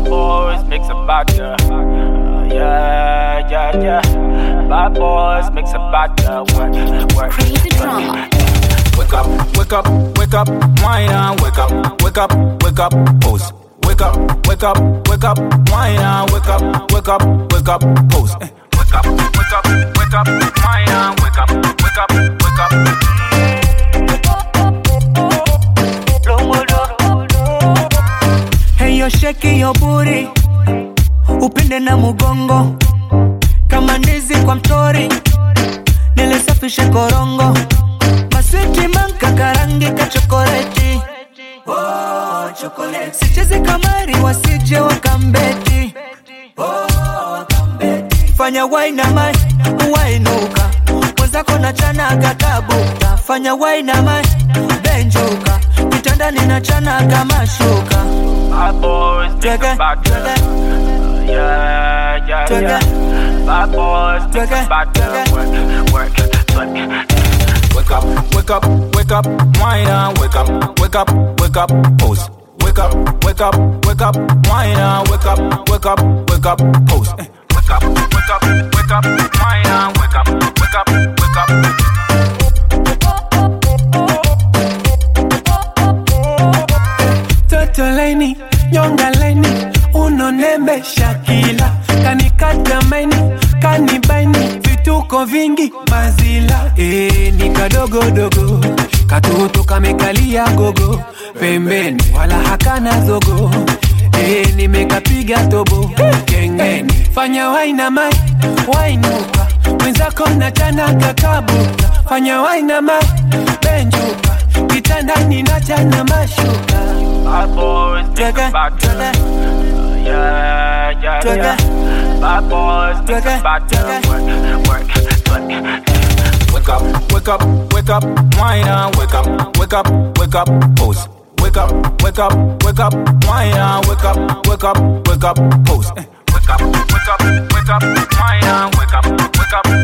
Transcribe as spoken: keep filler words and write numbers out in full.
Bad boys mix a bad girl. Uh, yeah, yeah, yeah. Bad boys mix a bad girl. Work, work. Crazy drama. Wake up, wake up, wake up, wine and wake up, wake up, wake up, pose. Wake up, wake up, wake up, wine and wake up, wake up, wake up, pose. Eh. Wake up, wake up, wake up, wine and wake up, wake up, wake up. Hey, yo, shake your booty, upinde na mugongo, kama ndizi kwa mtori, nilisafisha korongo, maswiti manka karangi ka chokoleti. Oh, chokoleti. Sichezi kamari wasije wakambeti. Oh, wakambeti. Fanya wine mai, wainuka, mwenzako na chana kakabuka. Fanya wine mai, benjuka, kitandani na chana kama shuka. Bad boys mix a bad girl. Uh, yeah, yeah, yeah. Bad boys mix a bad girl. Work, work, work. Wake up, wake up, wake up, wine and wake up, wake up, wake up, pose. Wake up, wake up, wake up, wine and wake up, wake up, wake up, pose. Eh. Wake up, wake up, wake up, wine and wake up, wake up, wake up. Toto laini, nyonga laini, unonembe Shakila. Kanikata maini, kanibaini, vituko vingi mazila. Eh, ni kadogo dogo, katoto kamekalia gogo, pembeni wala hakana zogo. Eh, nimekapiga tobo, kengeni. Fanya waina mai, wainuka, mwenzako na chana kakabuka. Fanya waina mai, benjuka, kitandani na chana mashuka. Bad boys mix a bad girl. Uh, yeah, yeah, yeah. Bad boys mix a bad girl. Work, work, work. Wake up, wake up, wake up, wine and wake up, wake up, wake up, pose. Wake up, wake up, wake up, wine and wake up, wake up, wake up, pose. Eh. Wake up, wake up, wake up, wine and wake up, wake up.